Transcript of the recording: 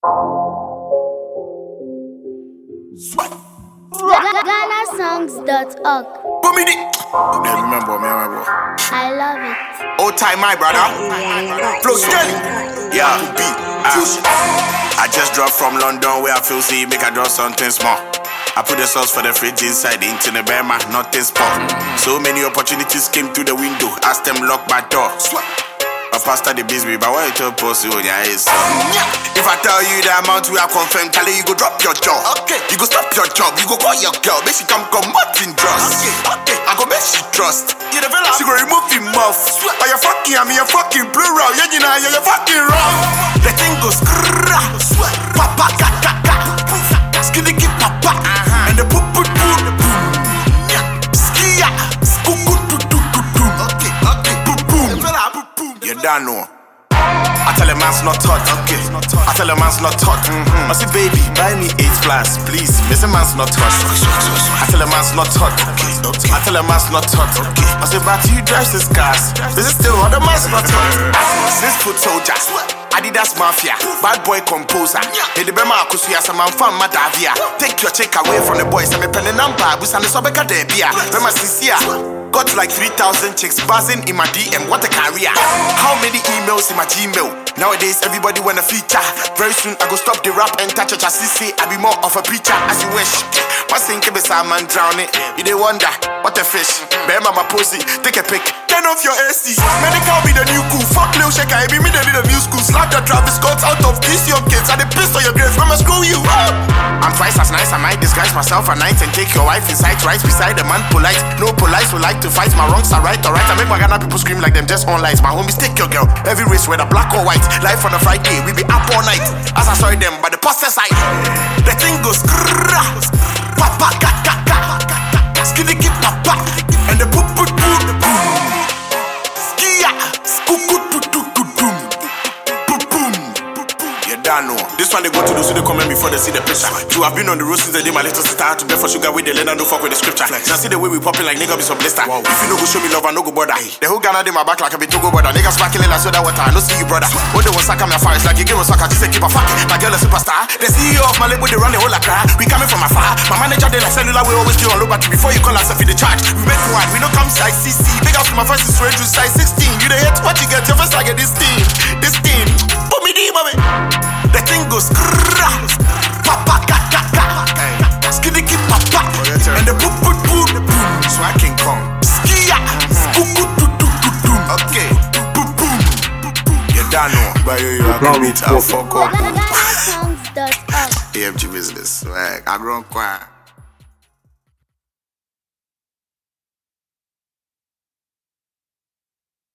GhanaSongs.org. Remember me, I love it. Old time, my brother. Flow steady. Yeah, I just dropped from London where I feel see make I draw something small. I put the sauce for the fridge inside the internet, bear my nothing spot. So many opportunities came through the window. Ask them lock my door. I passed the business, but why you tell pussy on your ass? If I tell you the amount we are confirmed, tell you go drop your job. Okay. You go stop your job, you go call your girl. Make she come Martin trust. Okay. I go make she trust. She go remove him off. But you're fucking me, you're fucking plural. You know, you're fucking wrong. The thing goes papa kaka. Skinny keep papa. And the poop poop poop. Skia. Skuku tu tu tu tu. Okay. Boom boom. You don't know. I tell a man's not hot, okay. I tell a man's not hot. I say, baby, buy me 8 flask, please. Miss a man's not hot. I tell a man's not hot, okay. I tell a man's not hot, okay. I say, but you drive this cars. This is still other man's not hot. 6 foot soldier, Adidas mafia, bad boy composer. Hey, the Bema Akusuya, some man from Madavia. Take your check away from the boys. I'm a pen number. We send the Sobeka Debia. Bema Sisia. Got like 3,000 chicks buzzing in my DM. What a career. How many emails in my Gmail? Nowadays everybody wanna feature. Very soon I go stop the rap and touch a chassis. I be more of a preacher as you wish. What's in Kibisa man drowning? You they wonder what a fish. Bear mama posy, take a pic. Turn off your AC. Medical be the new cool. Fuck Lil Shaker, I be me the new school. Slap the Travis Scott out of these young kids. I they pissed on your grades. Mama screw you up. I'm twice as nice. I might disguise myself at night and take your wife inside. Right beside the man polite. No polite who like to fight. My wrongs are right, alright. I make my Ghana people scream like them just on lights. My homies take your girl. Every race whether black or white. Life on a Friday, we be up all night. As I saw them by the poster side. The thing goes papa kaka. Skinny keep papa. And the poop poop poop. Skia. Skuku tu tu tu tu. Boom boom. You don't know. This one they go to do so they comment before they see the picture. You have been on the road since the day my little sister had to beg for sugar with the leather, no fuck with the scripture. Now see the way we popping like nigga be some blister. Wow. If you no go show me love, I no go bother. The whole Ghana in my back like a bit to go bother. Niggas sparkling like soda water, I no see you brother. When they was sucking my fire, it's like you give a sucker, just say keep a fuck. My girl a superstar. The CEO of my label, they run the whole Accra. We coming from afar. My manager they like cellular, we always do on low battery. Before you call us if you the charge. We make one, we no come size CC. Big house to my first is straight to size 16. You the hate what you get, your first like this team. Put me deep, mommy. The thing goes papa kaka. Skinny keep papa. And the poop poop poop. So I can come. Skia. Skuku tu tu tu tu. Okay. Boom boom. You don't know. But you are going to meet our fuck up. GhanaSongs.org. AFG business. I grown quiet.